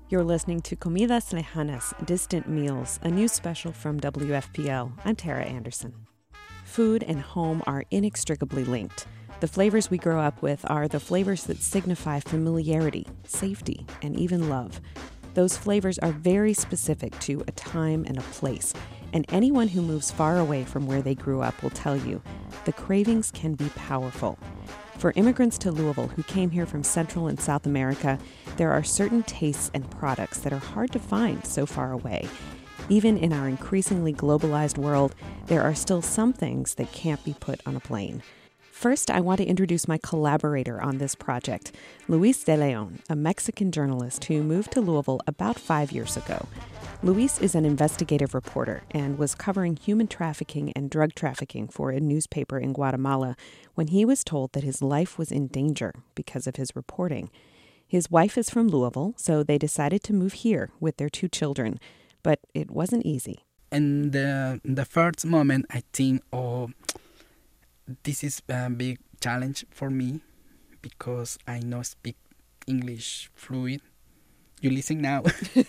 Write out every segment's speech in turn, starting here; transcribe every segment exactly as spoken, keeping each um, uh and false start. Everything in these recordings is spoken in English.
You're listening to Comidas Lejanas, Distant Meals, a new special from W F P L. I'm Tara Anderson. Food and home are inextricably linked. The flavors we grow up with are the flavors that signify familiarity, safety, and even love. Those flavors are very specific to a time and a place, and anyone who moves far away from where they grew up will tell you the cravings can be powerful. For immigrants to Louisville who came here from Central and South America, there are certain tastes and products that are hard to find so far away. Even in our increasingly globalized world, there are still some things that can't be put on a plane. First, I want to introduce my collaborator on this project, Luis De Leon, a Mexican journalist who moved to Louisville about five years ago. Luis is an investigative reporter and was covering human trafficking and drug trafficking for a newspaper in Guatemala when he was told that his life was in danger because of his reporting. His wife is from Louisville, so they decided to move here with their two children, but it wasn't easy. In the, the first moment, I think, oh, this is a big challenge for me because I don't speak English fluid. You listen now.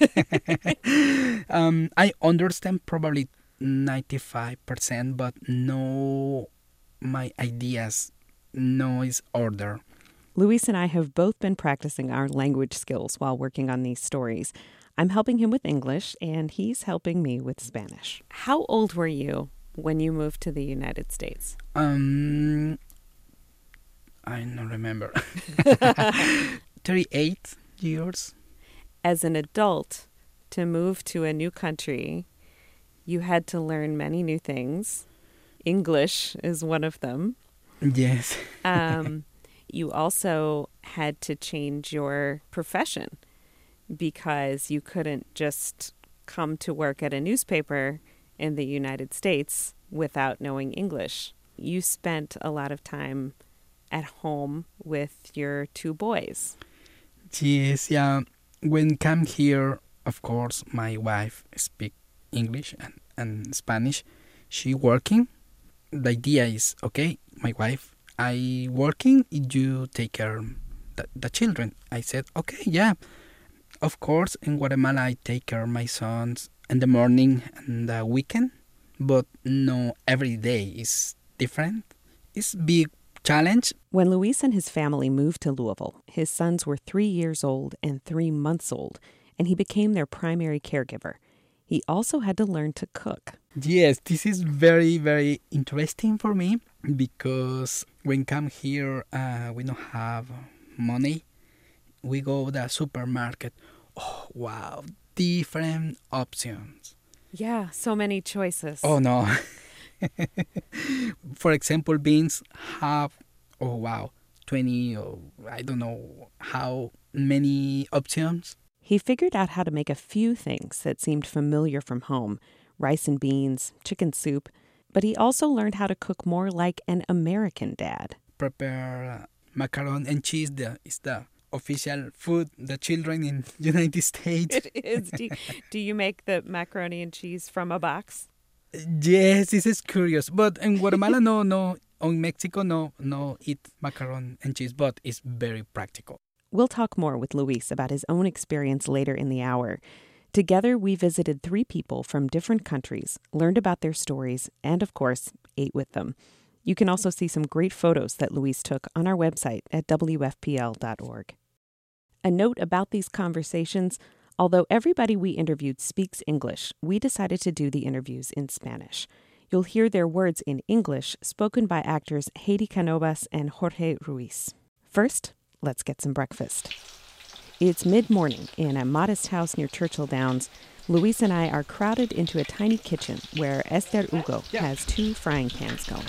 um, I understand probably ninety-five percent, but no, my ideas, no is order. Luis and I have both been practicing our language skills while working on these stories. I'm helping him with English, and he's helping me with Spanish. How old were you when you moved to the United States? Um, I don't remember. thirty-eight years. As an adult, to move to a new country, you had to learn many new things. English is one of them. Yes. um, you also had to change your profession because you couldn't just come to work at a newspaper in the United States without knowing English. You spent a lot of time at home with your two boys. Yes, yeah. When come here, of course, my wife speak English and, and Spanish. She working. The idea is, okay, my wife, I working, you take care the, the children. I said, okay, yeah. Of course, in Guatemala, I take care of my sons in the morning and the weekend. But no, every day is different. It's big challenge. When Luis and his family moved to Louisville, his sons were three years old and three months old, and he became their primary caregiver. He also had to learn to cook. Yes, this is very, very interesting for me because when come here, uh, we don't have money. We go to the supermarket. Oh, wow, different options. Yeah, so many choices. Oh, no. For example, beans have, oh, wow, twenty or I don't know how many options. He figured out how to make a few things that seemed familiar from home, rice and beans, chicken soup, but he also learned how to cook more like an American dad. Prepare uh, macaroni and cheese. The, is the official food, the children in United States. It is. Do, do you make the macaroni and cheese from a box? Yes, this is curious. But in Guatemala, no, no. In Mexico, no, no eat macaroni and cheese, but it's very practical. We'll talk more with Luis about his own experience later in the hour. Together, we visited three people from different countries, learned about their stories, and, of course, ate with them. You can also see some great photos that Luis took on our website at W F P L dot org. A note about these conversations: although everybody we interviewed speaks English, we decided to do the interviews in Spanish. You'll hear their words in English spoken by actors Heidi Canovas and Jorge Ruiz. First, let's get some breakfast. It's mid-morning in a modest house near Churchill Downs. Luis and I are crowded into a tiny kitchen where Esther Hugo has two frying pans going.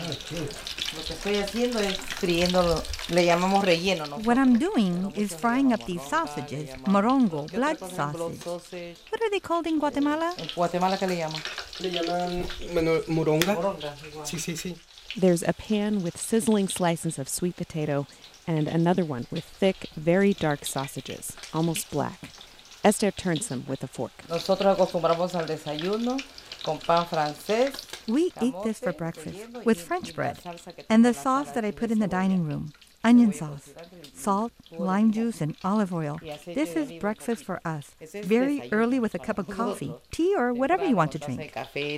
What I'm doing is frying up these sausages, morongo, blood sausage. What are they called in Guatemala? ¿En Guatemala qué le llaman? Le llaman, bueno, moronga. Moronga. Sí, sí, sí. There's a pan with sizzling slices of sweet potato and another one with thick, very dark sausages, almost black. Esther turns them with a fork. Nosotros acostumbramos al desayuno con pan francés. We eat this for breakfast with French bread and the sauce that I put in the dining room. onion sauce, salt, lime juice, and olive oil. This is breakfast for us. Very early with a cup of coffee, tea, or whatever you want to drink.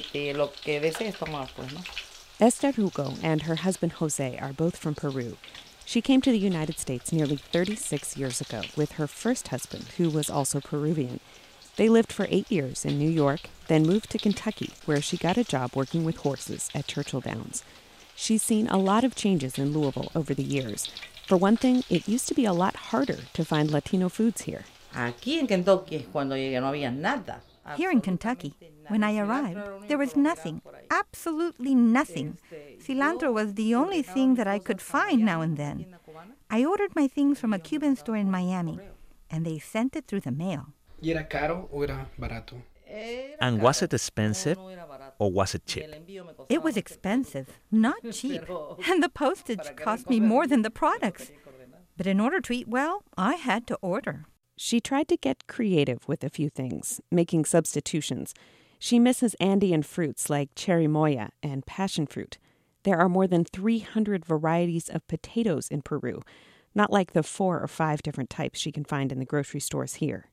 Esther Hugo and her husband Jose are both from Peru. She came to the United States nearly thirty-six years ago with her first husband, who was also Peruvian. They lived for eight years in New York, then moved to Kentucky, where she got a job working with horses at Churchill Downs. She's seen a lot of changes in Louisville over the years. For one thing, it used to be a lot harder to find Latino foods here. Aquí en Kentucky, cuando llegué, no había nada. Here in Kentucky, when I arrived, there was nothing, absolutely nothing. Cilantro was the only thing that I could find now and then. I ordered my things from a Cuban store in Miami, and they sent it through the mail. ¿Y era caro o era barato? And was it expensive or was it cheap? It was expensive, not cheap, and the postage cost me more than the products. But in order to eat well, I had to order. She tried to get creative with a few things, making substitutions. She misses Andean fruits like cherry moya and passion fruit. There are more than three hundred varieties of potatoes in Peru, not like the four or five different types she can find in the grocery stores here.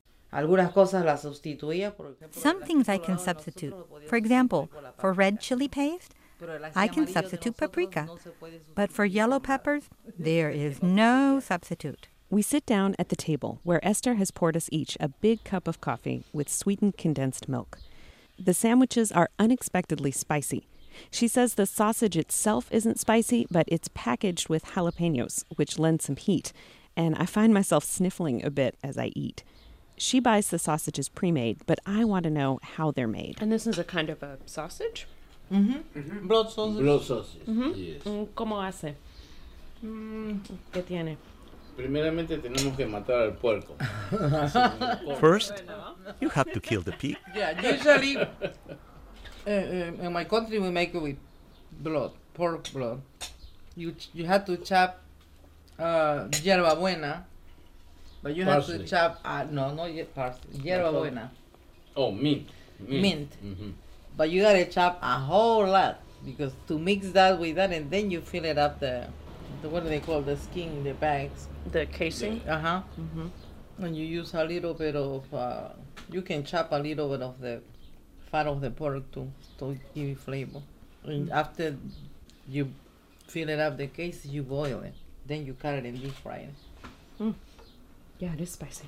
Some things I can substitute. For example, for red chili paste, I can substitute paprika. But for yellow peppers, there is no substitute. We sit down at the table where Esther has poured us each a big cup of coffee with sweetened condensed milk. The sandwiches are unexpectedly spicy. She says the sausage itself isn't spicy, but it's packaged with jalapenos, which lend some heat, and I find myself sniffling a bit as I eat. She buys the sausages pre-made, but I want to know how they're made. And this is a kind of a sausage? Mm-hmm. Mm-hmm. Blood sausage. Blood sausage, Mm-hmm. yes. ¿Cómo hace? Mm. ¿Qué tiene? Primeramente tenemos que matar al puerco. First, you have to kill the pig. Yeah, usually uh, uh, in my country we make it with blood, pork blood. You you have to chop uh, yerba buena, but you Parsley. have to chop uh, no no ye- parsley, yerba buena, Oh, mint. mint. Mm-hmm. But you gotta chop a whole lot because to mix that with that and then you fill it up the, the what do they call the skin, the bags. The casing? Uh huh. Mm-hmm. And you use a little bit of, uh, you can chop a little bit of the fat of the pork to, to give it flavor. And after you fill it up the case, you boil it. Then you cut it and deep fry it. Mm. Yeah, it is spicy.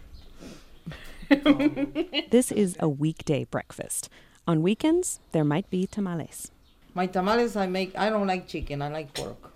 This is a weekday breakfast. On weekends, there might be tamales. My tamales I make, I don't like chicken, I like pork.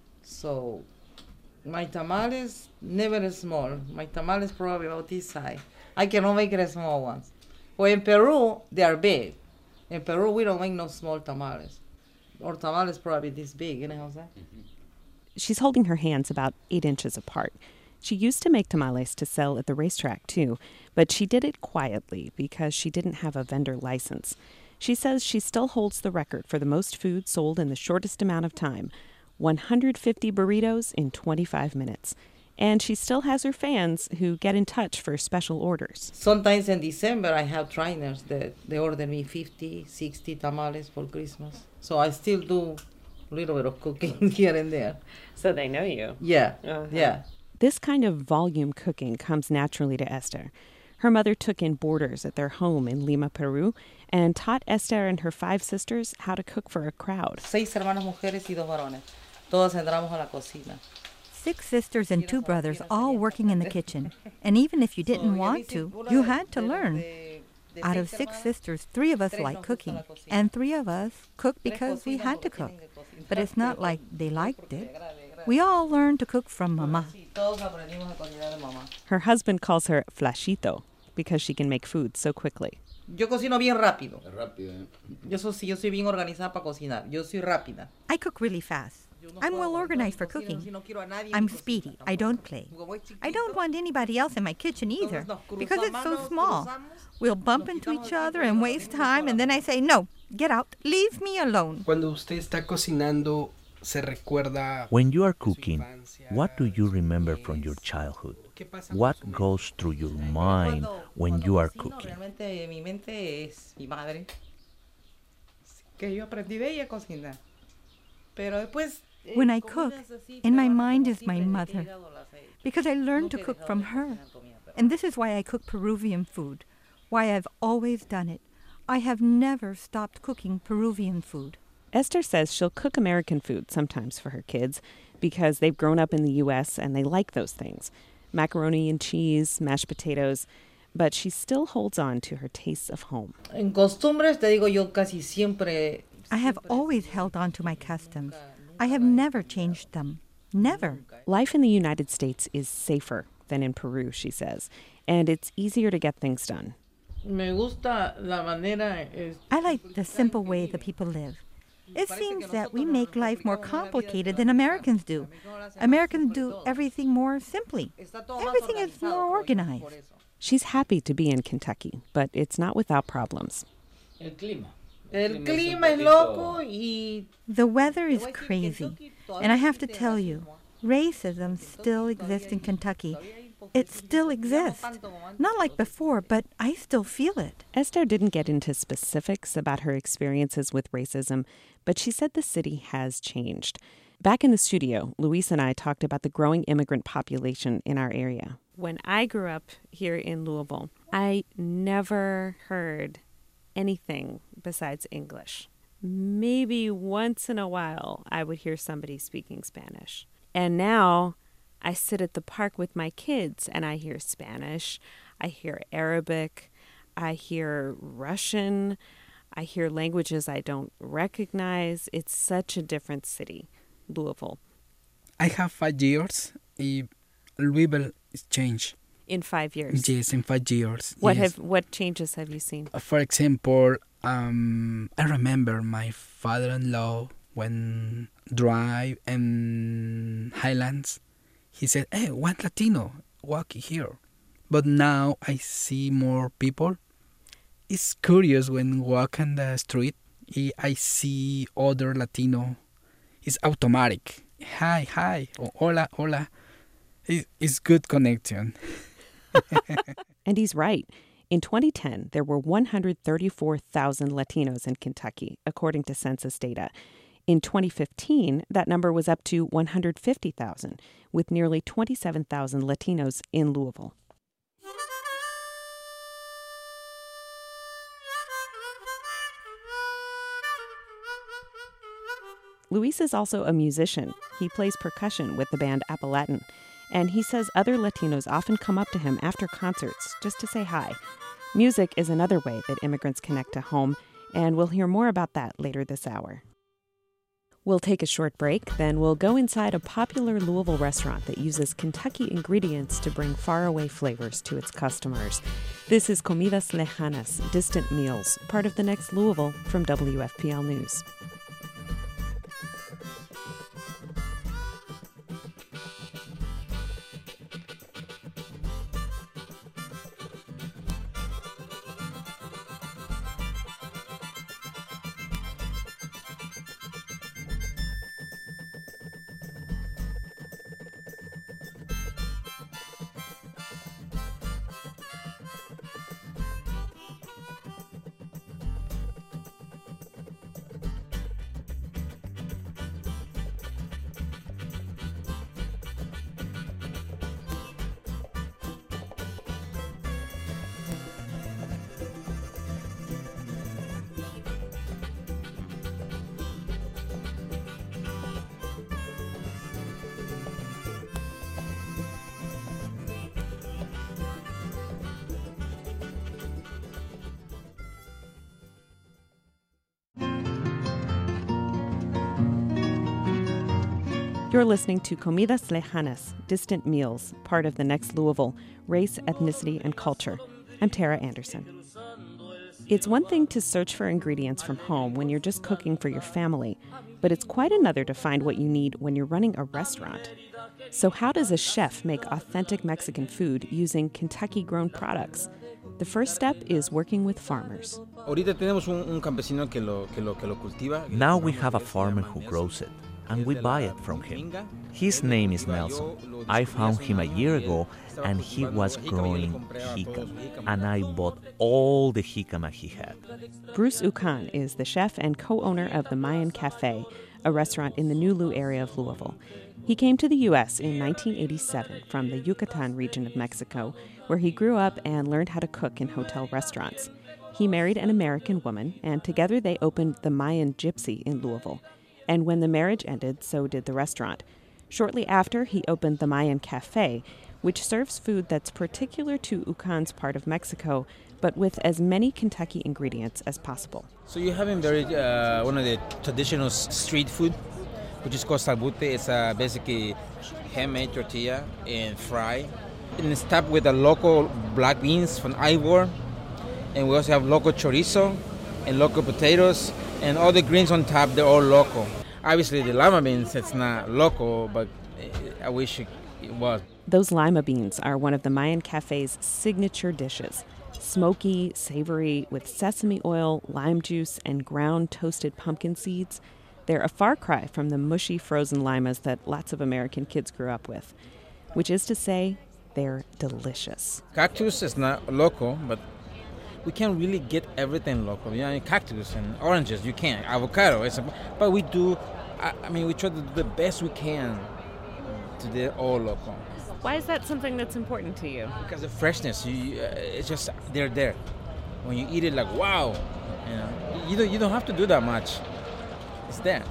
So my tamales never small. My tamales probably about this size. I cannot make it small ones. Well, in Peru, they are big. In Peru, we don't make no small tamales. Our tamales probably this big, you know what I'm saying? She's holding her hands about eight inches apart. She used to make tamales to sell at the racetrack, too, but she did it quietly because she didn't have a vendor license. She says she still holds the record for the most food sold in the shortest amount of time, one hundred fifty burritos in twenty-five minutes. And she still has her fans who get in touch for special orders. Sometimes in December, I have trainers that they order me fifty, sixty tamales for Christmas. So I still do a little bit of cooking here and there. So they know you. Yeah, Uh-huh. yeah. This kind of volume cooking comes naturally to Esther. Her mother took in boarders at their home in Lima, Peru, and taught Esther and her five sisters how to cook for a crowd. Seis hermanas mujeres y dos varones. Todos entramos a la cocina. Six sisters and two brothers all working in the kitchen. And even if you didn't want to, you had to learn. Out of six sisters, three of us like cooking, and three of us cook because we had to cook. But it's not like they liked it. We all learned to cook from Mama. Todos aprendimos a cocinar de mamá. Her husband calls her flashito because she can make food so quickly. Yo cocino bien rápido. Es rápido, ¿eh? Yo soy, sí, yo soy bien organizada para cocinar. Yo soy rápida. I cook really fast. I'm well organized for cooking. I'm speedy. I don't play. I don't want anybody else in my kitchen either because it's so small. We'll bump into each other and waste time, and then I say, no, get out, leave me alone. Cuando usted está cocinando, se recuerda. When you are cooking, what do you remember from your childhood? What goes through your mind when you are cooking? Realmente mi mente es mi madre. Que yo aprendí de ella a cocinar. Pero después When I cook, in my mind is my mother, because I learned to cook from her. And this is why I cook Peruvian food, why I've always done it. I have never stopped cooking Peruvian food. Esther says she'll cook American food sometimes for her kids because they've grown up in the U S and they like those things. Macaroni and cheese, mashed potatoes, but she still holds on to her tastes of home. En costumbres, te digo yo casi siempre. I have always held on to my customs. I have never changed them. Never. Life in the United States is safer than in Peru, she says, and it's easier to get things done. Me gusta la manera. I like the simple way the people live. It seems that we make life more complicated than Americans do. Americans do everything more simply. Everything is more organized. She's happy to be in Kentucky, but it's not without problems. El clima. El clima es loco y. The weather is crazy, and I have to tell you, racism still exists in Kentucky. It still exists. Not like before, but I still feel it. Esther didn't get into specifics about her experiences with racism, but she said the city has changed. Back in the studio, Luis and I talked about the growing immigrant population in our area. When I grew up here in Louisville, I never heard anything besides English. Maybe once in a while I would hear somebody speaking Spanish. And now I sit at the park with my kids and I hear Spanish, I hear Arabic, I hear Russian, I hear languages I don't recognize. It's such a different city, Louisville. I have five years. If Louisville is changed. In five years? Yes, in five years. What yes. have what changes have you seen? For example, um, I remember my father-in-law when drive in Highlands. He said, "Hey, one Latino walking here." But now I see more people. It's curious when walking the street, I see other Latino. It's automatic. Hi, hi, or hola, hola. It's good connection. And he's right. In twenty ten, there were one hundred thirty-four thousand Latinos in Kentucky, according to census data. In twenty fifteen, that number was up to one hundred fifty thousand, with nearly twenty-seven thousand Latinos in Louisville. Luis is also a musician. He plays percussion with the band Apalatin. And he says other Latinos often come up to him after concerts just to say hi. Music is another way that immigrants connect to home, and we'll hear more about that later this hour. We'll take a short break, then we'll go inside a popular Louisville restaurant that uses Kentucky ingredients to bring faraway flavors to its customers. This is Comidas Lejanas, Distant Meals, part of the next Louisville from W F P L News. You're listening to Comidas Lejanas, Distant Meals, part of the next Louisville, Race, Ethnicity, and Culture. I'm Tara Anderson. It's one thing to search for ingredients from home when you're just cooking for your family, but it's quite another to find what you need when you're running a restaurant. So how does a chef make authentic Mexican food using Kentucky-grown products? The first step is working with farmers. Now we have a farmer who grows it, and we buy it from him. His name is Nelson. I found him a year ago, and he was growing jicama, and I bought all the jicama he had. Bruce Ucan is the chef and co-owner of the Mayan Cafe, a restaurant in the New Lu area of Louisville. He came to the U S in nineteen eighty-seven from the Yucatan region of Mexico, where he grew up and learned how to cook in hotel restaurants. He married an American woman, and together they opened the Mayan Gypsy in Louisville. And when the marriage ended, so did the restaurant. Shortly after, he opened the Mayan Cafe, which serves food that's particular to Ucan's part of Mexico, but with as many Kentucky ingredients as possible. So you're having very uh, one of the traditional street food, which is called salbute. It's uh, basically handmade tortilla and fry. And it's topped with the local black beans from Ivor. And we also have local chorizo and local potatoes. And all the greens on top, they're all local. Obviously, the lima beans, it's not local, but I wish it was. Those lima beans are one of the Mayan Cafe's signature dishes. Smoky, savory, with sesame oil, lime juice, and ground toasted pumpkin seeds. They're a far cry from the mushy frozen limas that lots of American kids grew up with, which is to say, they're delicious. Cactus is not local, but we can't really get everything local. You know, cactus and oranges, you can't. Avocado, it's a, but we do, I, I mean, we try to do the best we can to do all local. Why is that something that's important to you? Because the freshness, you, uh, it's just, they're there. When you eat it, like, wow, you know, you don't, you don't have to do that much. It's there.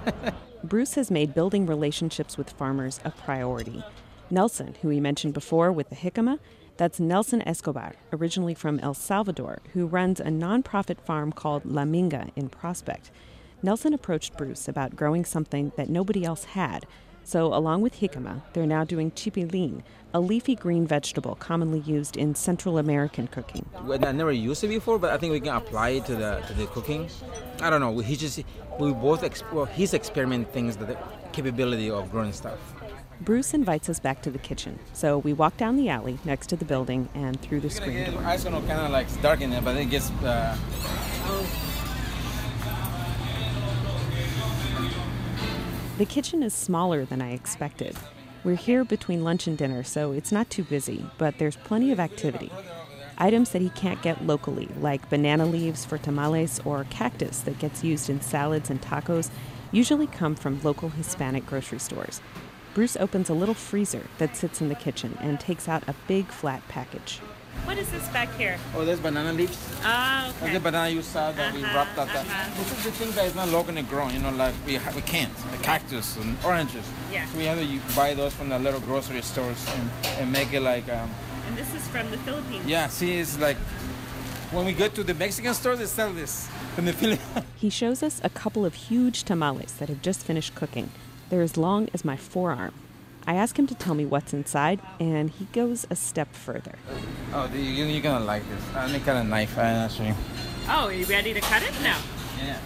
Bruce has made building relationships with farmers a priority. Nelson, who he mentioned before with the jicama, that's Nelson Escobar, originally from El Salvador, who runs a nonprofit farm called La Minga in Prospect. Nelson approached Bruce about growing something that nobody else had. So along with jicama, they're now doing chipilín, a leafy green vegetable commonly used in Central American cooking. I never used it before, but I think we can apply it to the to the cooking. I don't know. He just we both exp- well, he's experimenting things, the capability of growing stuff. Bruce invites us back to the kitchen, so we walk down the alley next to the building and through the screen door. It's gonna kind of like darken it, but it gets. Uh... The kitchen is smaller than I expected. We're here between lunch and dinner, so it's not too busy, but there's plenty of activity. Items that he can't get locally, like banana leaves for tamales or cactus that gets used in salads and tacos, usually come from local Hispanic grocery stores. Bruce opens a little freezer that sits in the kitchen and takes out a big flat package. What is this back here? Oh, there's banana leaves. Oh, okay. That's the banana you saw that uh-huh, we wrapped up. uh-huh. This is the thing that is not locally grown, you know, like we we can't. The cactus and oranges. Yeah. So we have to you buy those from the little grocery stores and, and make it like... Um, and this is from the Philippines. Yeah, see, it's like... When we go to the Mexican store, they sell this from the Philippines. He shows us a couple of huge tamales that have just finished cooking. They're as long as my forearm. I ask him to tell me what's inside, and he goes a step further. Oh, you, you're gonna like this. I make kind of knife, I'm not sure. Oh, are you ready to cut it? No. Yeah.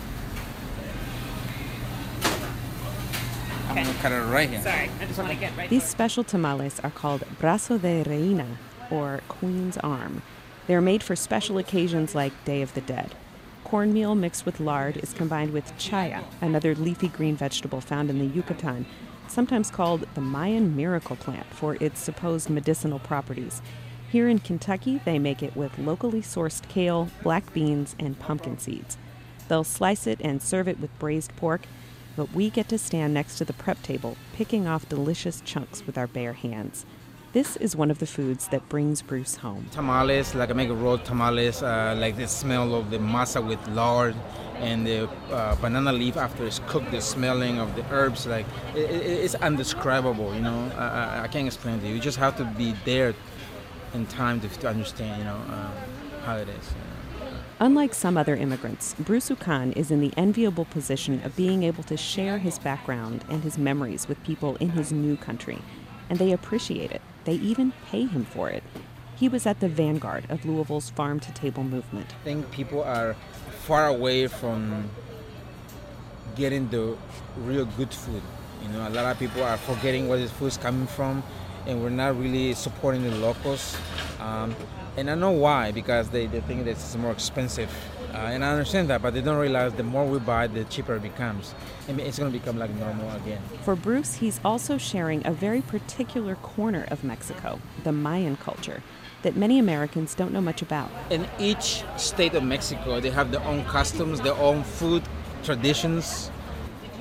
Okay. I'm gonna cut it right here. Sorry, I just want to get right These to it. special tamales are called brazo de reina, or queen's arm. They're made for special occasions like Day of the Dead. Cornmeal mixed with lard is combined with chaya, another leafy green vegetable found in the Yucatan, sometimes called the Mayan miracle plant for its supposed medicinal properties. Here in Kentucky, they make it with locally sourced kale, black beans, and pumpkin seeds. They'll slice it and serve it with braised pork, but we get to stand next to the prep table, picking off delicious chunks with our bare hands. This is one of the foods that brings Bruce home. Tamales, like I make a rolled tamales, uh, like the smell of the masa with lard and the uh, banana leaf after it's cooked, the smelling of the herbs, like it, it, it's indescribable, you know. I, I, I can't explain it to you. You just have to be there in time to, to understand, you know, uh, how it is. You know. Unlike some other immigrants, Bruce Ucan is in the enviable position of being able to share his background and his memories with people in his new country, and they appreciate it. They even pay him for it. He was at the vanguard of Louisville's farm-to-table movement. I think people are far away from getting the real good food. You know, a lot of people are forgetting where this food is coming from, and we're not really supporting the locals. Um, and I know why, because they, they think that it's more expensive. Uh, and I understand that, but they don't realize the more we buy, the cheaper it becomes. I mean, it's going to become like normal again. For Bruce, he's also sharing a very particular corner of Mexico, the Mayan culture, that many Americans don't know much about. In each state of Mexico, they have their own customs, their own food, traditions.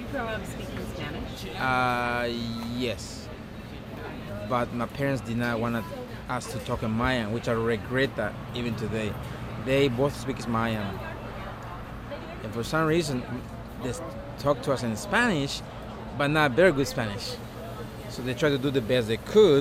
grow up speaking Spanish? Uh, yes. But my parents did not want us to talk in Mayan, which I regret that even today. They both speak Mayan. And for some reason, they talk to us in Spanish, but not very good Spanish. So they try to do the best they could.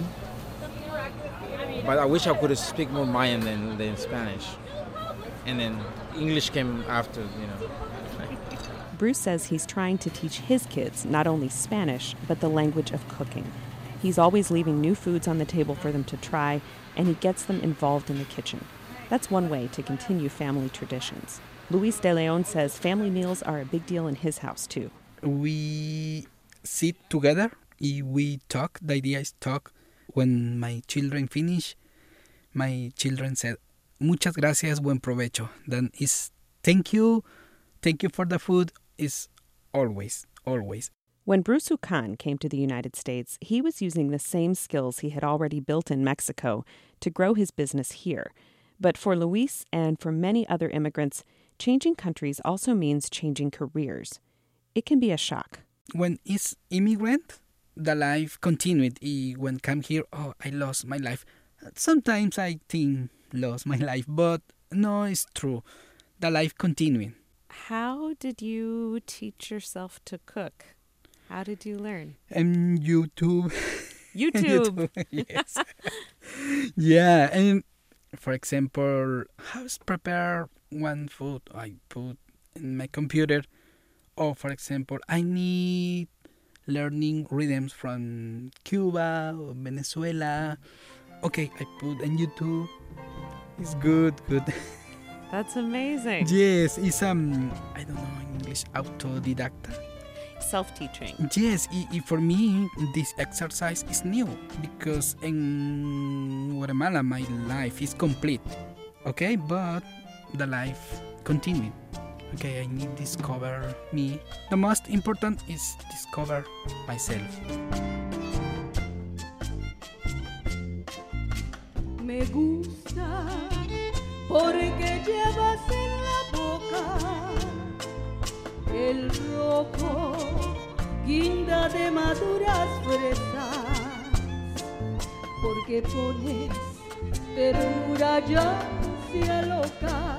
But I wish I could speak more Mayan than, than Spanish. And then English came after, you know. Bruce says he's trying to teach his kids not only Spanish, but the language of cooking. He's always leaving new foods on the table for them to try, and he gets them involved in the kitchen. That's one way to continue family traditions. Luis De Leon says family meals are a big deal in his house, too. We sit together, we talk. The idea is talk. When my children finish, my children said, muchas gracias, buen provecho. Then it's thank you, thank you for the food, is always, always. When Bruce Ucan came to the United States, he was using the same skills he had already built in Mexico to grow his business here. But for Luis and for many other immigrants, changing countries also means changing careers. It can be a shock. When it's immigrant, the life continued. When come here, oh, I lost my life. Sometimes I think lost my life, but no, it's true. The life continuing. How did you teach yourself to cook? How did you learn? And YouTube. YouTube. YouTube. Yes. Yeah, and for example, how to prepare one food I put in my computer. Or for example, I need learning rhythms from Cuba or Venezuela. Okay, I put on YouTube. It's good, good. That's amazing. Yes, it's um, I don't know in English, autodidacta. Self-teaching. Yes, i, i for me, this exercise is new because in Guatemala my life is complete. Okay, but the life continues. Okay, I need to discover me. The most important is discover myself. Me gusta porque llevas en la boca el rojo, guinda de maduras fresas, porque pones ternura ya hacia loca.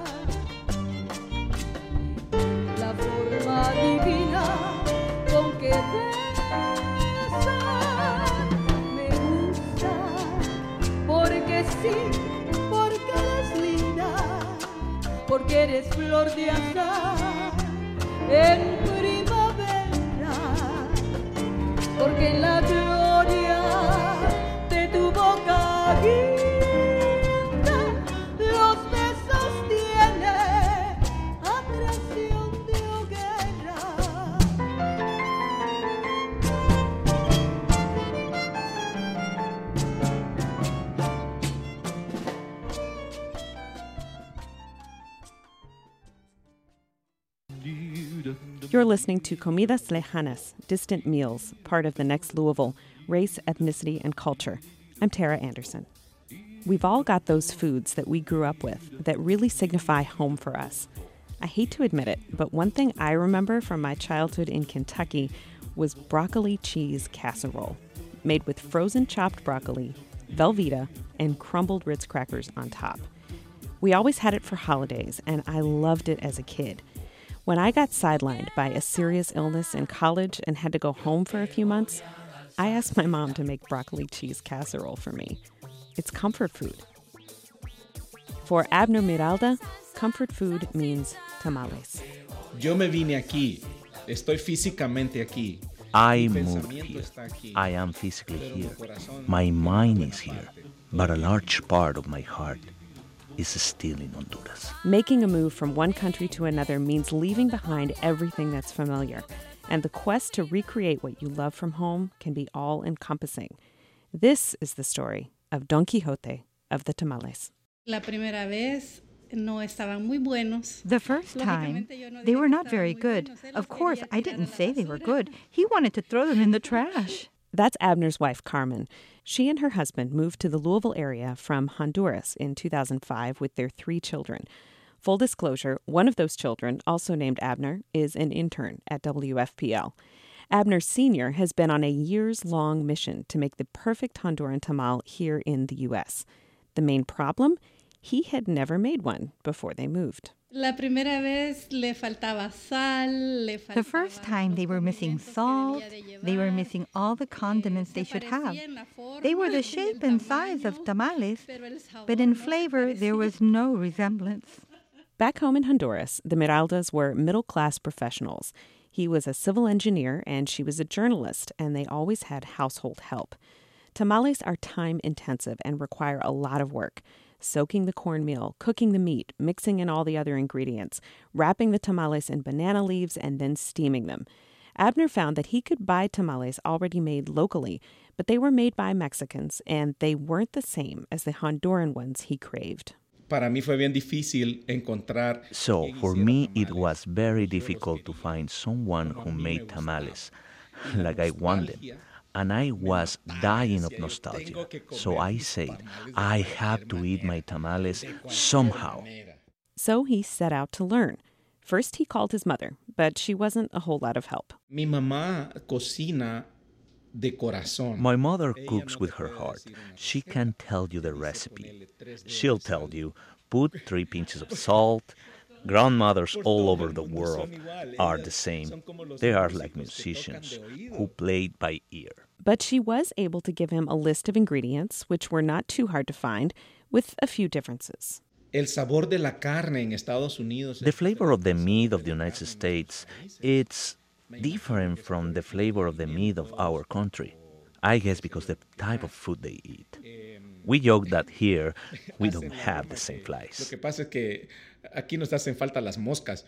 La forma divina con que besas me gusta, porque sí, porque eres linda, porque eres flor de azahar en primavera, porque en la gloria de tu boca guinda los besos tiene atracción de hoguera. You're listening to Comidas Lejanas, Distant Meals, part of the Next Louisville, Race, Ethnicity, and Culture. I'm Tara Anderson. We've all got those foods that we grew up with that really signify home for us. I hate to admit it, but one thing I remember from my childhood in Kentucky was broccoli cheese casserole, made with frozen chopped broccoli, Velveeta, and crumbled Ritz crackers on top. We always had it for holidays, and I loved it as a kid. When I got sidelined by a serious illness in college and had to go home for a few months, I asked my mom to make broccoli cheese casserole for me. It's comfort food. For Abner Miralda, comfort food means tamales. Yo me vine aquí. Estoy físicamente aquí. I moved here. I am physically here. My mind is here, but a large part of my heart is still in Honduras. Making a move from one country to another means leaving behind everything that's familiar, and the quest to recreate what you love from home can be all-encompassing. This is the story of Don Quixote of the Tamales. La primera vez no estaban muy buenos. The first time, they were not very good. Of course, I didn't say they were good. He wanted to throw them in the trash. That's Abner's wife, Carmen. She and her husband moved to the Louisville area from Honduras in two thousand five with their three children. Full disclosure, one of those children, also named Abner, is an intern at W F P L. Abner Senior has been on a years-long mission to make the perfect Honduran tamal here in the U S. The main problem? He had never made one before they moved. La primera vez le faltaba sal, le faltaba The first time they were missing salt, they were missing all the condiments they should have. They were the shape and size of tamales, but in flavor there was no resemblance. Back home in Honduras, the Miraldas were middle-class professionals. He was a civil engineer and she was a journalist, and they always had household help. Tamales are time-intensive and require a lot of work. Soaking the cornmeal, cooking the meat, mixing in all the other ingredients, wrapping the tamales in banana leaves, and then steaming them. Abner found that he could buy tamales already made locally, but they were made by Mexicans, and they weren't the same as the Honduran ones he craved. Para mí fue bien difícil encontrar. So, for me, it was very difficult to find someone who made tamales like I want them. And I was dying of nostalgia. So I said, I have to eat my tamales somehow. So he set out to learn. First, he called his mother, but she wasn't a whole lot of help. Mi mamá cocina de corazón. My mother cooks with her heart. She can tell you the recipe. She'll tell you, put three pinches of salt. Grandmothers all over the world are the same. They are like musicians who played by ear. But she was able to give him a list of ingredients, which were not too hard to find, with a few differences. El sabor de la carne en Estados Unidos. The flavor of the meat of the United States, it's different from the flavor of the meat of our country. I guess because the type of food they eat. We joke that here we don't have the same flies. Lo que pasa es que aquí nos hacen falta las moscas.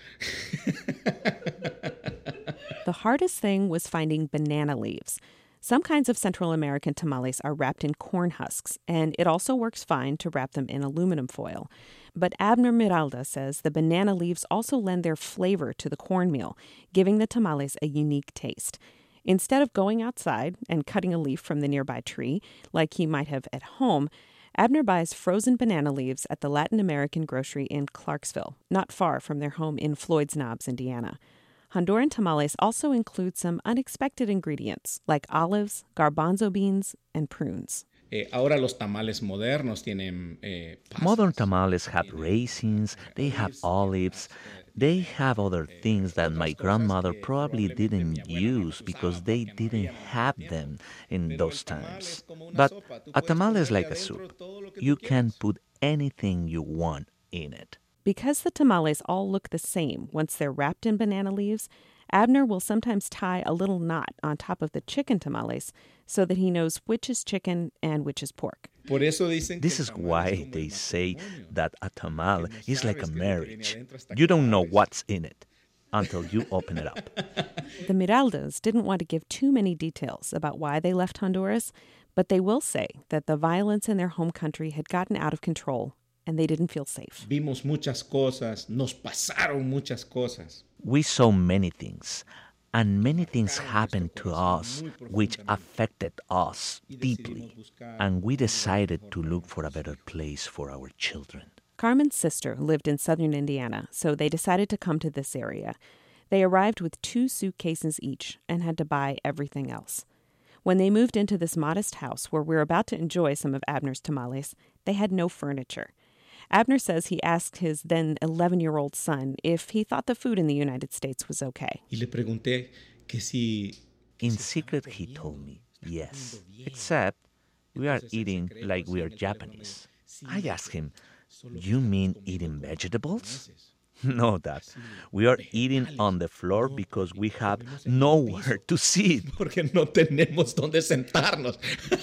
The hardest thing was finding banana leaves. Some kinds of Central American tamales are wrapped in corn husks, and it also works fine to wrap them in aluminum foil. But Abner Miralda says the banana leaves also lend their flavor to the cornmeal, giving the tamales a unique taste. Instead of going outside and cutting a leaf from the nearby tree, like he might have at home, Abner buys frozen banana leaves at the Latin American grocery in Clarksville, not far from their home in Floyd's Knobs, Indiana. Honduran tamales also include some unexpected ingredients like olives, garbanzo beans, and prunes. Eh, ahora los tamales modernos tienen eh, Modern tamales have raisins, they have olives, they have other things that my grandmother probably didn't use because they didn't have them in those times. But a tamal is like a soup. You can put anything you want in it. Because the tamales all look the same once they're wrapped in banana leaves, Abner will sometimes tie a little knot on top of the chicken tamales so that he knows which is chicken and which is pork. This is why they say that a tamal is like a marriage. You don't know what's in it until you open it up. The Miraldas didn't want to give too many details about why they left Honduras, but they will say that the violence in their home country had gotten out of control and they didn't feel safe. Vimos muchas cosas, nos pasaron muchas cosas. We saw many things, and many things happened to us which affected us deeply, and we decided to look for a better place for our children. Carmen's sister lived in southern Indiana, so they decided to come to this area. They arrived with two suitcases each and had to buy everything else. When they moved into this modest house where we're about to enjoy some of Abner's tamales, they had no furniture. Abner says he asked his then eleven-year-old son if he thought the food in the United States was okay. Y le pregunté que si... In secret, he told me, yes, except we are eating like we are Japanese. I asked him, you mean eating vegetables? No, Dad. We are eating on the floor because we have nowhere to sit. Porque no tenemos donde sentarnos.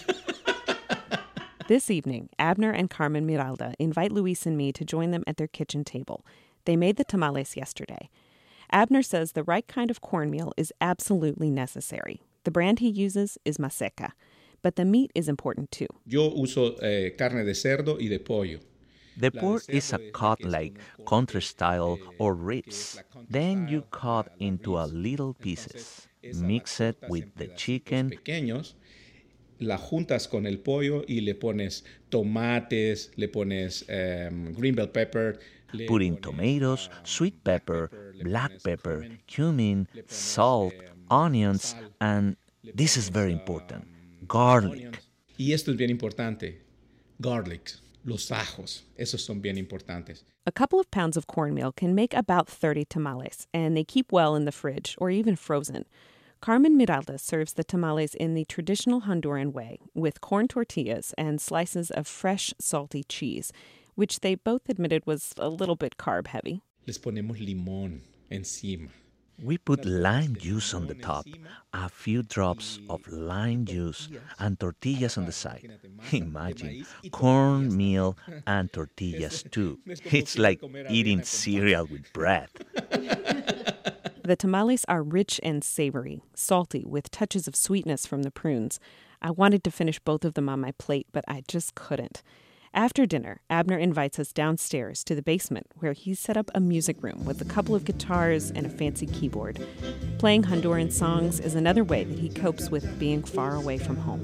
This evening, Abner and Carmen Miralda invite Luis and me to join them at their kitchen table. They made the tamales yesterday. Abner says the right kind of cornmeal is absolutely necessary. The brand he uses is Maseca, but the meat is important too. Yo uso eh, carne de cerdo y de pollo. The pork is a cut like country style or ribs. Then you cut into a little pieces. Mix it with the chicken. La juntas con el pollo y le pones tomates, le pones um, green bell pepper, Put in tomatoes, sweet pepper, black pepper, cumin, salt, onions, and this is very important, garlic. Y esto es bien importante, garlic, los ajos, esos son bien importantes. A couple of pounds of cornmeal can make about thirty tamales, and they keep well in the fridge or even frozen. Carmen Miralda serves the tamales in the traditional Honduran way, with corn tortillas and slices of fresh, salty cheese, which they both admitted was a little bit carb-heavy. Les ponemos limón encima. We put lime juice on the top, a few drops of lime juice, and tortillas on the side. Imagine, cornmeal and tortillas too. It's like eating cereal with bread. The tamales are rich and savory, salty, with touches of sweetness from the prunes. I wanted to finish both of them on my plate, but I just couldn't. After dinner, Abner invites us downstairs to the basement, where he's set up a music room with a couple of guitars and a fancy keyboard. Playing Honduran songs is another way that he copes with being far away from home.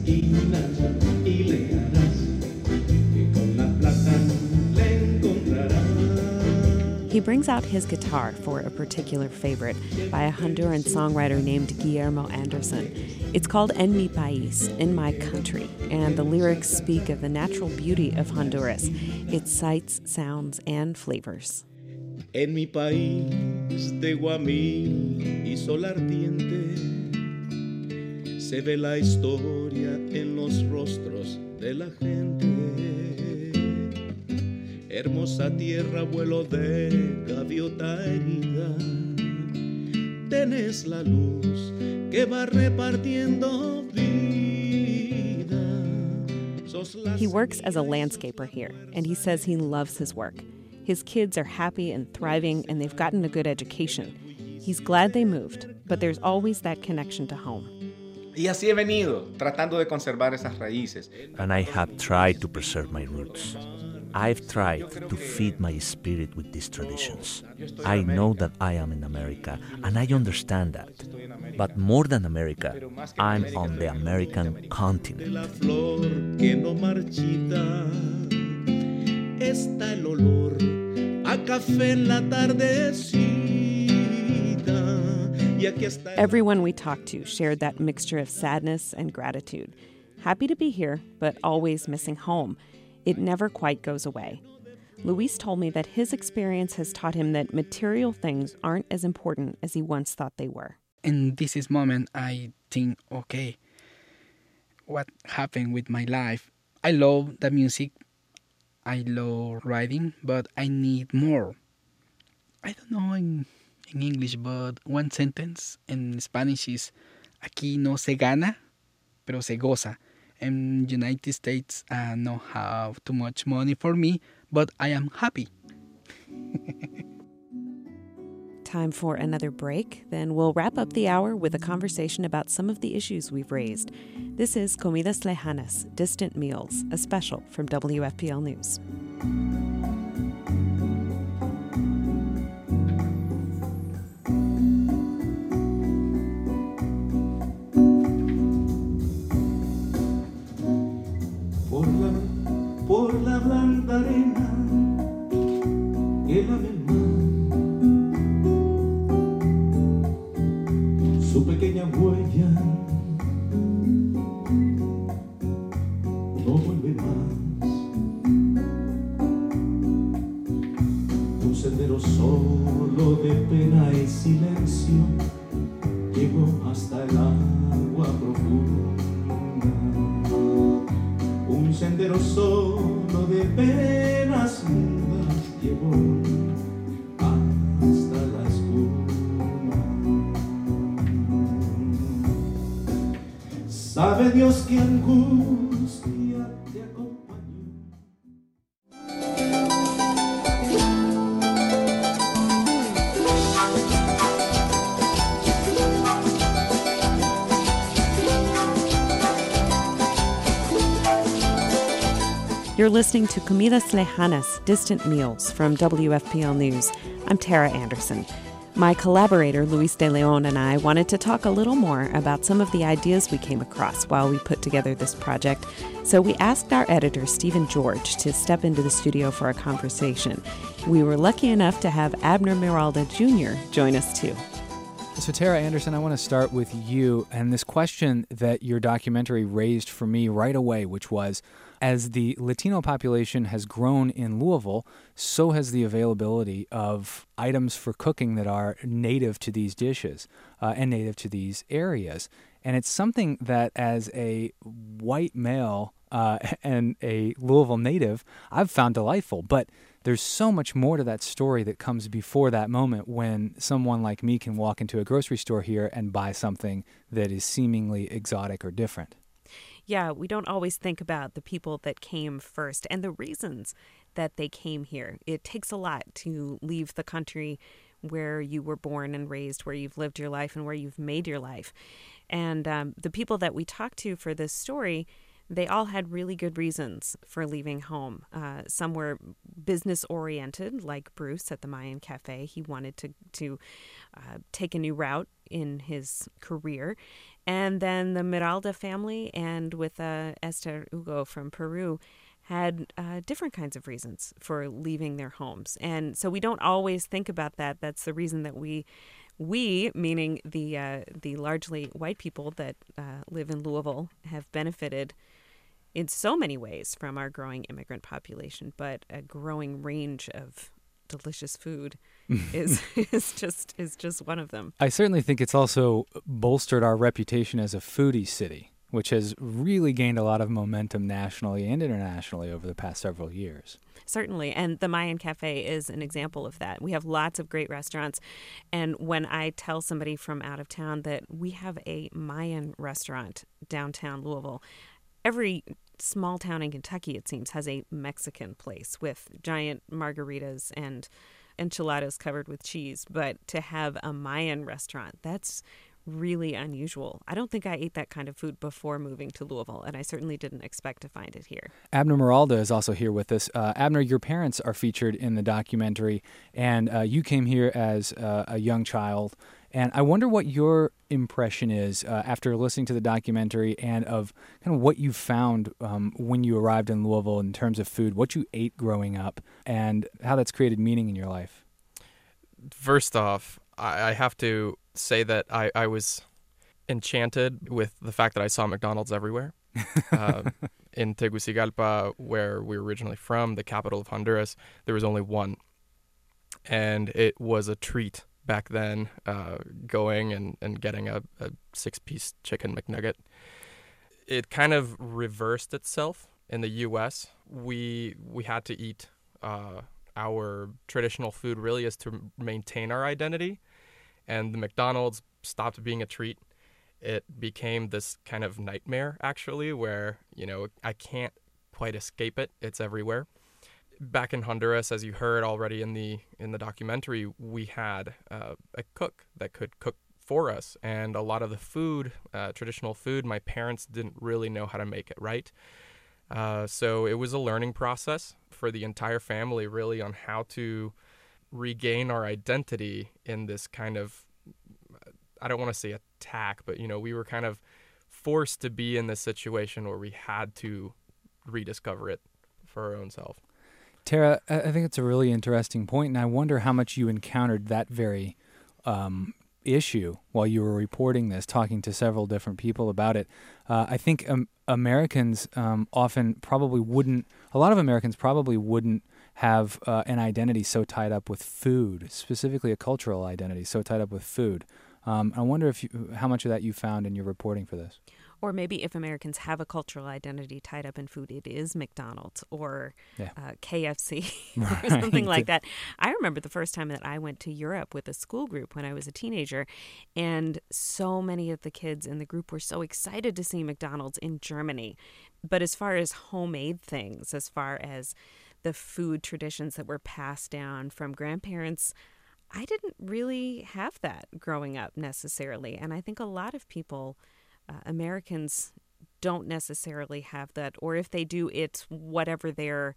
He brings out his guitar for a particular favorite by a Honduran songwriter named Guillermo Anderson. It's called En Mi País, In My Country, and the lyrics speak of the natural beauty of Honduras, its sights, sounds, and flavors. En mi país de Guamil y sol ardiente se ve la historia en los rostros de la gente. Hermosa tierra, vuelo de gaviota herida, tenés la luz que va repartiendo vida. He works as a landscaper here, and he says he loves his work. His kids are happy and thriving, and they've gotten a good education. He's glad they moved, but there's always that connection to home. Y así he venido, tratando de conservar esas raíces. And I have tried to preserve my roots. I've tried to feed my spirit with these traditions. I know that I am in America, and I understand that. But more than America, I'm on the American continent. Everyone we talked to shared that mixture of sadness and gratitude. Happy to be here, but always missing home. It never quite goes away. Luis told me that his experience has taught him that material things aren't as important as he once thought they were. In this moment, I think, okay, what happened with my life? I love the music, I love writing, but I need more. I don't know in, in English, but one sentence in Spanish is, aquí no se gana, pero se goza. In United States, I don't have too much money for me, but I am happy. Time for another break. Then we'll wrap up the hour with a conversation about some of the issues we've raised. This is Comidas Lejanas, Distant Meals, a special from W F P L News. Por la blanca arena que lame el mar, su pequeña huella no vuelve más. Un sendero solo de pena y silencio llegó hasta el agua profunda. Un sendero solo de penas mudas llevó hasta la espuma. Sabe Dios qué angustia te acompañó. You're listening to Comidas Lejanas, Distant Meals from W F P L News. I'm Tara Anderson. My collaborator, Luis de Leon, and I wanted to talk a little more about some of the ideas we came across while we put together this project, so we asked our editor, Stephen George, to step into the studio for a conversation. We were lucky enough to have Abner Miralda Junior join us too. So Tara Anderson, I want to start with you and this question that your documentary raised for me right away, which was, as the Latino population has grown in Louisville, so has the availability of items for cooking that are native to these dishes uh, and native to these areas. And it's something that as a white male uh, and a Louisville native, I've found delightful. But there's so much more to that story that comes before that moment when someone like me can walk into a grocery store here and buy something that is seemingly exotic or different. Yeah, we don't always think about the people that came first and the reasons that they came here. It takes a lot to leave the country where you were born and raised, where you've lived your life and where you've made your life. And um, the people that we talked to for this story, they all had really good reasons for leaving home. Uh, some were business-oriented, like Bruce at the Mayan Cafe. He wanted to, to uh, take a new route in his career. And then the Miralda family and with uh, Esther Hugo from Peru had uh, different kinds of reasons for leaving their homes. And so we don't always think about that. That's the reason that we, we meaning the uh, the largely white people that uh, live in Louisville, have benefited in so many ways from our growing immigrant population, but a growing range of delicious food is is just is just one of them. I certainly think it's also bolstered our reputation as a foodie city, which has really gained a lot of momentum nationally and internationally over the past several years. Certainly, and the Mayan Cafe is an example of that. We have lots of great restaurants, and when I tell somebody from out of town that we have a Mayan restaurant downtown Louisville, every small town in Kentucky, it seems, has a Mexican place with giant margaritas and enchiladas covered with cheese. But to have a Mayan restaurant, that's really unusual. I don't think I ate that kind of food before moving to Louisville, and I certainly didn't expect to find it here. Abner Miralda is also here with us. Uh, Abner, your parents are featured in the documentary, and uh, you came here as uh, a young child. And I wonder what your impression is uh, after listening to the documentary and of kind of what you found um, when you arrived in Louisville in terms of food, what you ate growing up, and how that's created meaning in your life. First off, I, I have to say that I, I was enchanted with the fact that I saw McDonald's everywhere. uh, in Tegucigalpa, where we were originally from, the capital of Honduras, there was only one. And it was a treat back then, uh, going and, and getting a, a six-piece chicken McNugget. It kind of reversed itself in the U S. We we had to eat uh, our traditional food really as to maintain our identity. And the McDonald's stopped being a treat. It became this kind of nightmare, actually, where, you know, I can't quite escape it. It's everywhere. Back in Honduras, as you heard already in the in the documentary, we had uh, a cook that could cook for us. And a lot of the food, uh, traditional food, my parents didn't really know how to make it right. Uh, so it was a learning process for the entire family, really, on how to regain our identity in this kind of, I don't want to say attack, but, you know, we were kind of forced to be in this situation where we had to rediscover it for our own self. Tara, I think it's a really interesting point, and I wonder how much you encountered that very um, issue while you were reporting this, talking to several different people about it. Uh, I think um, Americans um, often probably wouldn't, a lot of Americans probably wouldn't have uh, an identity so tied up with food, specifically a cultural identity so tied up with food. Um, I wonder if you, how much of that you found in your reporting for this. Or maybe if Americans have a cultural identity tied up in food, it is McDonald's or yeah. uh, K F C right. or something like that. I remember the first time that I went to Europe with a school group when I was a teenager, and so many of the kids in the group were so excited to see McDonald's in Germany. But as far as homemade things, as far as the food traditions that were passed down from grandparents, I didn't really have that growing up necessarily. And I think a lot of people, uh, Americans, don't necessarily have that. Or if they do, it's whatever their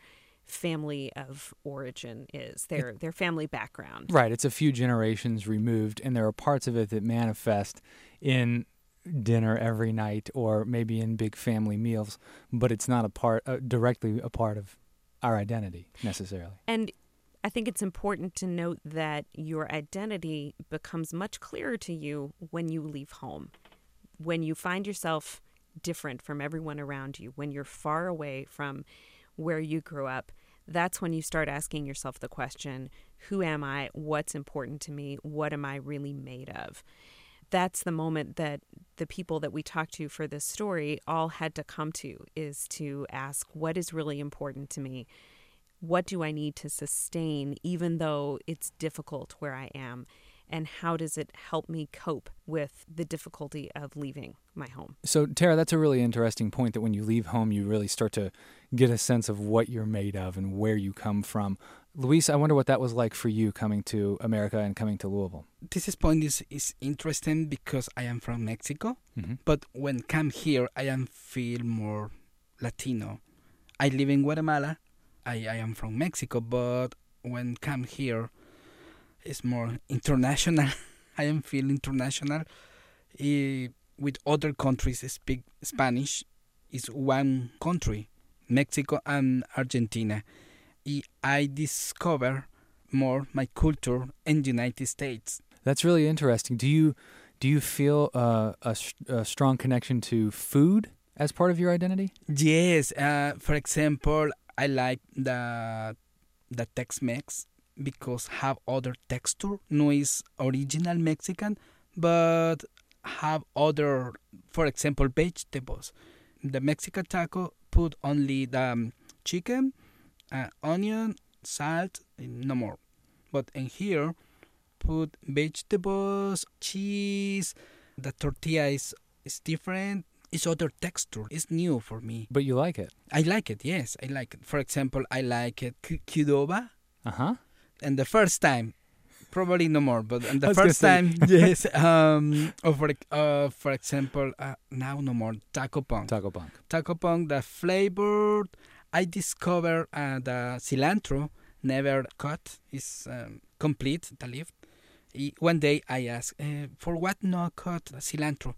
family of origin is, their their family background. Right. It's a few generations removed, and there are parts of it that manifest in dinner every night or maybe in big family meals, but it's not a part uh, directly a part of our identity necessarily. And I think it's important to note that your identity becomes much clearer to you when you leave home, when you find yourself different from everyone around you, when you're far away from where you grew up. That's when you start asking yourself the question, who am I? What's important to me? What am I really made of? That's the moment that the people that we talked to for this story all had to come to, is to ask, what is really important to me? What do I need to sustain, even though it's difficult where I am? And how does it help me cope with the difficulty of leaving my home? So, Tara, that's a really interesting point, that when you leave home, you really start to get a sense of what you're made of and where you come from. Luis, I wonder what that was like for you coming to America and coming to Louisville. This is point is, is interesting because I am from Mexico, mm-hmm. but when come here, I am feel more Latino. I live in Guatemala. I, I am from Mexico, but when come here, it's more international. I am feel international. Uh, with other countries speak Spanish. It's one country, Mexico and Argentina. I discover more my culture in the United States. That's really interesting. Do you do you feel uh, a, a strong connection to food as part of your identity? Yes. Uh, for example, I like the the Tex-Mex because have other texture. No is original Mexican, but have other, for example, vegetables. The Mexican taco put only the um, chicken, uh, onion, salt, no more. But in here, put vegetables, cheese. The tortilla is, is different. It's other texture. It's new for me. But you like it? I like it, yes. I like it. For example, I like it Qdoba. Uh-huh. And the first time, probably no more, but the first time, yes. Um, or for, uh, for example, uh, now no more, Taco Punk. Taco Punk. Taco Punk, the flavor, I discovered uh, the cilantro never cut, is um, complete, the leaf. One day I asked, uh, for what not cut cilantro?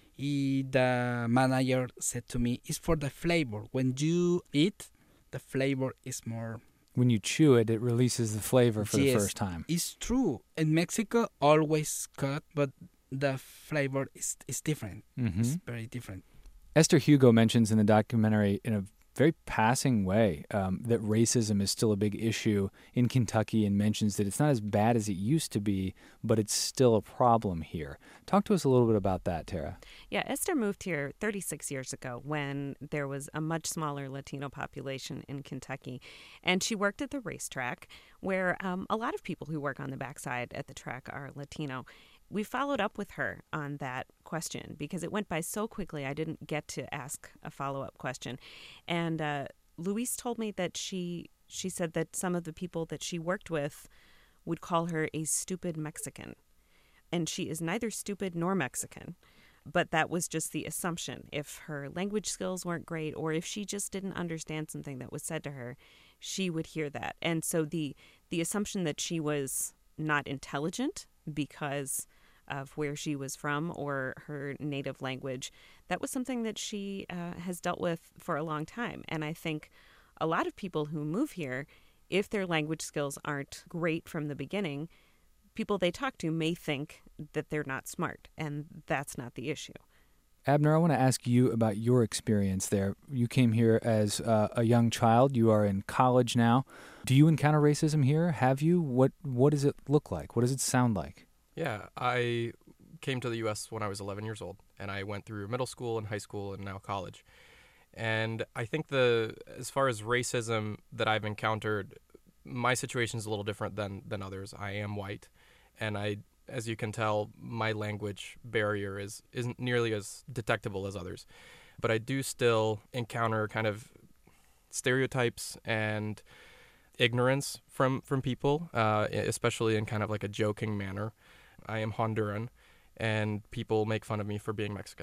The manager said to me, it's for the flavor. When you eat, the flavor is more... When you chew it, it releases the flavor for yes, the first time. It's true. In Mexico, always cut, but the flavor is, is different. Mm-hmm. It's very different. Esther Hugo mentions in the documentary, in a very passing way, um, that racism is still a big issue in Kentucky, and mentions that it's not as bad as it used to be, but it's still a problem here. Talk to us a little bit about that, Tara. Yeah, Esther moved here thirty-six years ago when there was a much smaller Latino population in Kentucky. And she worked at the racetrack, where um, a lot of people who work on the backside at the track are Latino. We followed up with her on that question because it went by so quickly I didn't get to ask a follow-up question. And uh, Luis told me that she she said that some of the people that she worked with would call her a stupid Mexican. And she is neither stupid nor Mexican. But that was just the assumption. If her language skills weren't great, or if she just didn't understand something that was said to her, she would hear that. And so the the assumption that she was not intelligent because of where she was from or her native language, that was something that she uh, has dealt with for a long time. And I think a lot of people who move here, if their language skills aren't great from the beginning, people they talk to may think that they're not smart, and that's not the issue. Abner, I want to ask you about your experience there. You came here as uh, a young child. You are in college now. Do you encounter racism here? Have you? What What does it look like? What does it sound like? Yeah, I came to the U S when I was eleven years old, and I went through middle school and high school and now college. And I think the as far as racism that I've encountered, my situation is a little different than, than others. I am white, and I, as you can tell, my language barrier is, isn't nearly as detectable as others. But I do still encounter kind of stereotypes and ignorance from, from people, uh, especially in kind of like a joking manner. I am Honduran, and people make fun of me for being Mexican.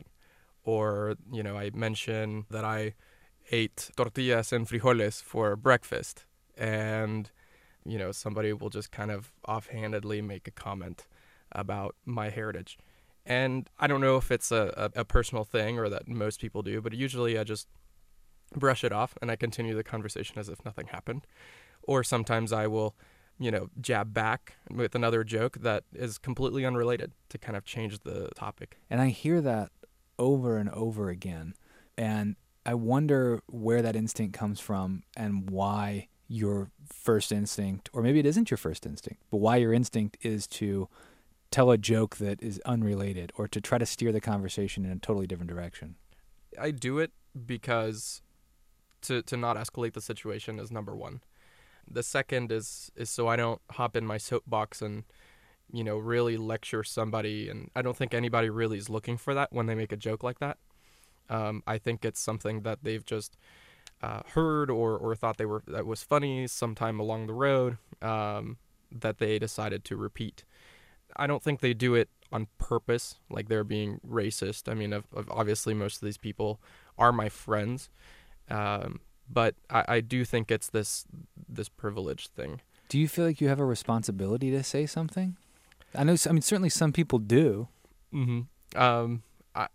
Or, you know, I mention that I ate tortillas and frijoles for breakfast, and, you know, somebody will just kind of offhandedly make a comment about my heritage. And I don't know if it's a, a, a personal thing or that most people do, but usually I just brush it off and I continue the conversation as if nothing happened. Or sometimes I will, you know, jab back with another joke that is completely unrelated to kind of change the topic. And I hear that over and over again. And I wonder where that instinct comes from and why your first instinct, or maybe it isn't your first instinct, but why your instinct is to tell a joke that is unrelated or to try to steer the conversation in a totally different direction. I do it because to to not escalate the situation is number one. The second is is so I don't hop in my soapbox and, you know, really lecture somebody. And I don't think anybody really is looking for that when they make a joke like that. Um, I think it's something that they've just uh, heard or, or thought they were that was funny sometime along the road um, that they decided to repeat. I don't think they do it on purpose, like they're being racist. I mean, of, of obviously most of these people are my friends, um, but I, I do think it's this this privileged thing. Do you feel like you have a responsibility to say something? I know. I mean, certainly some people do. Mm-hmm. Um, I,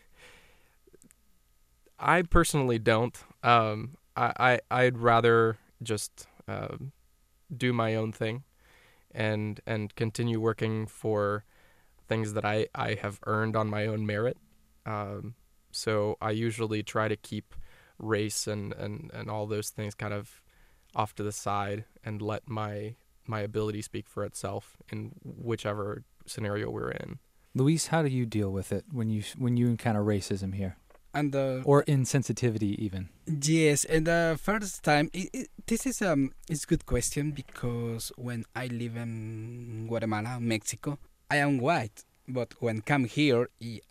I personally don't. Um, I, I I'd rather just uh, do my own thing, and and continue working for things that I, I have earned on my own merit. Um, so I usually try to keep race and, and, and all those things kind of off to the side and let my my ability speak for itself in whichever scenario we're in. Luis, how do you deal with it when you when you encounter racism here? And uh, or insensitivity even? Yes, and the first time, it, it, this is um, it's a good question because when I live in Guatemala, Mexico, I am white. But when come here,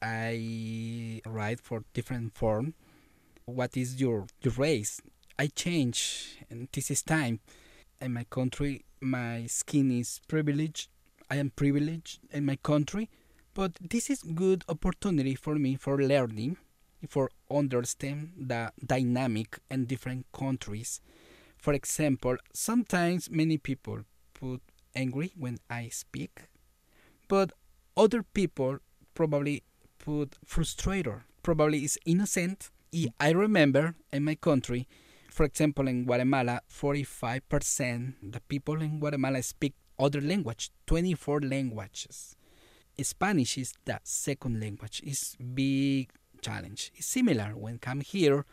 I write for different form. What is your, your race? I change, and this is time. In my country, my skin is privileged. I am privileged in my country, but this is good opportunity for me for learning, for understand the dynamic in different countries. For example, sometimes many people put angry when I speak, but other people probably put frustrated, probably is innocent. I remember in my country, for example, in Guatemala, forty-five percent the people in Guatemala speak other language, twenty-four languages. Spanish is the second language. It's big challenge. It's similar when come here.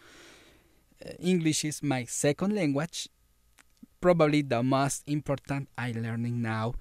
Uh, English is my second language. Probably the most important I learning now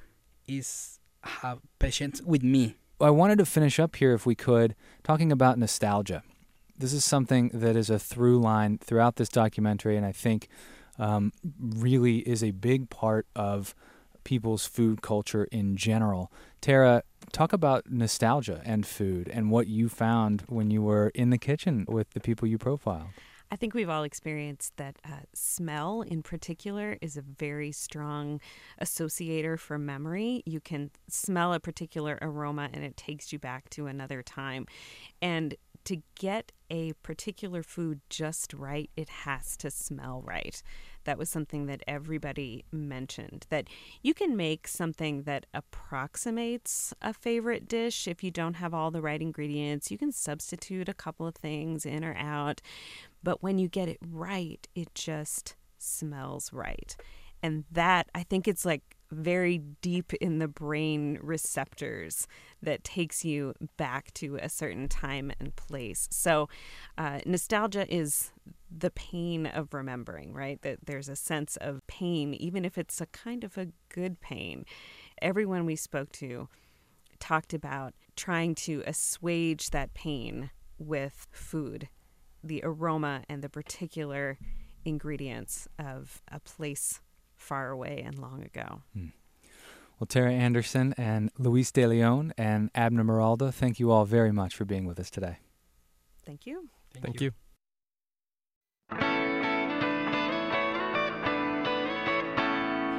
is have patience with me. I wanted to finish up here, if we could, talking about nostalgia. This is something that is a through line throughout this documentary, and I think um, really is a big part of people's food culture in general. Tara, talk about nostalgia and food and what you found when you were in the kitchen with the people you profiled. I think we've all experienced that uh, smell in particular is a very strong associator for memory. You can smell a particular aroma and it takes you back to another time. And to get a particular food just right, it has to smell right. That was something that everybody mentioned, that you can make something that approximates a favorite dish if you don't have all the right ingredients. You can substitute a couple of things in or out, but when you get it right, it just smells right. And that, I think it's like very deep in the brain receptors that takes you back to a certain time and place. So uh, nostalgia is the pain of remembering, right? That there's a sense of pain, even if it's a kind of a good pain. Everyone we spoke to talked about trying to assuage that pain with food, the aroma and the particular ingredients of a place far away and long ago. Hmm. Well, Tara Anderson and Luis De Leon and Abner Miralda, thank you all very much for being with us today. Thank you. Thank, Thank you. you.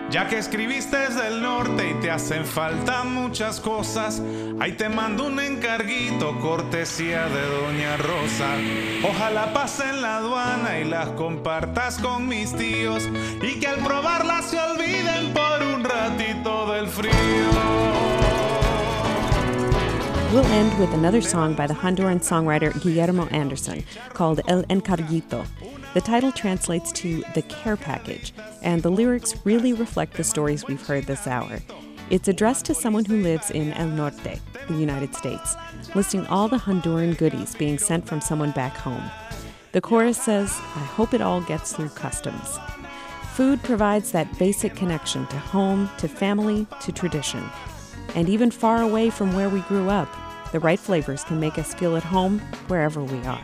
Ya que escribiste desde el norte y te hacen falta muchas cosas, ahí te mando un encarguito, cortesía de Doña Rosa. Ojalá pasen la aduana y las compartas con mis tíos, y que al probarlas se olviden por un ratito del frío. We'll end with another song by the Honduran songwriter Guillermo Anderson called El Encarguito. The title translates to The Care Package, and the lyrics really reflect the stories we've heard this hour. It's addressed to someone who lives in El Norte, the United States, listing all the Honduran goodies being sent from someone back home. The chorus says, I hope it all gets through customs. Food provides that basic connection to home, to family, to tradition. And even far away from where we grew up, the right flavors can make us feel at home wherever we are.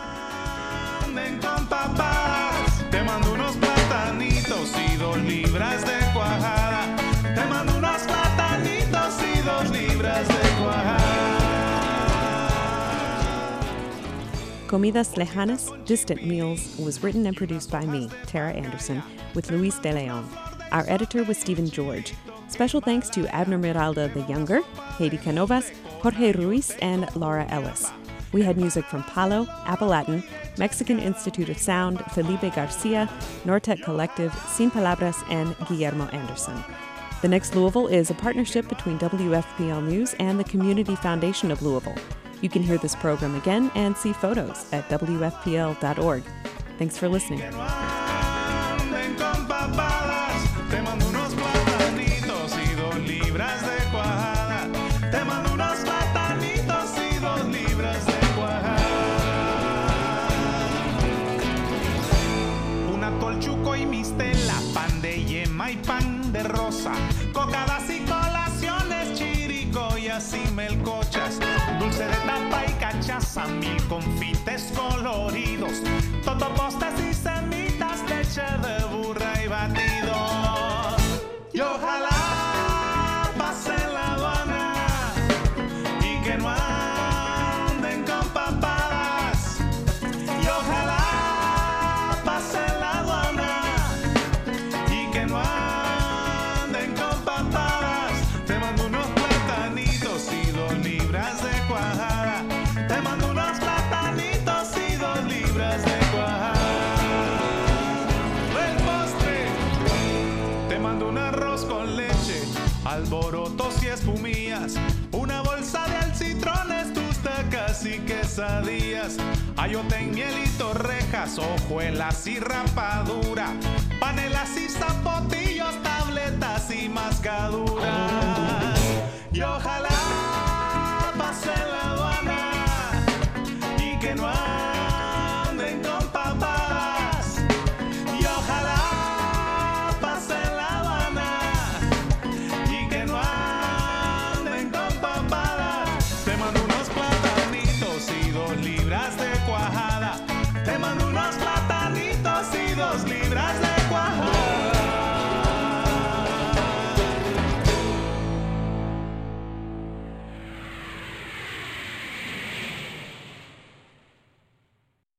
Te mando unos platanitos y dos libras de cuajada. Te mando unos platanitos y dos libras de cuajada. Comidas Lejanas, Distant Meals was written and produced by me, Tara Anderson, with Luis De Leon. Our editor was Stephen George. Special thanks to Abner Miralda the Younger, Heidi Canovas, Jorge Ruiz, and Laura Ellis. We had music from Palo, Apalatin, Mexican Institute of Sound, Felipe Garcia, Nortec Collective, Sin Palabras, and Guillermo Anderson. The Next Louisville is a partnership between W F P L News and the Community Foundation of Louisville. You can hear this program again and see photos at W F P L dot org. Thanks for listening. Chuco y mistela, pan de yema y pan de rosa, cocadas y colaciones, chirico y así melcochas, dulce de tapa y cachaza, mil confites coloridos, totopostes y semitas, leche de burra y batido. Y ojalá pase la aduana y que no anden con papadas. Y ojalá pase la aduana y que no anden con papadas. Te mando unos platanitos y dos libras de cuajada. Te mando unos platanitos y dos libras de cuajada. El postre, te mando un arroz con leche, alborotos y espumillas, una bolsa de alcitrones, tustacas y quesadillas, ayote en miel y torrejas, hojuelas y rapadura, panelas y zapotillos, tabletas y mascaduras. Y ojalá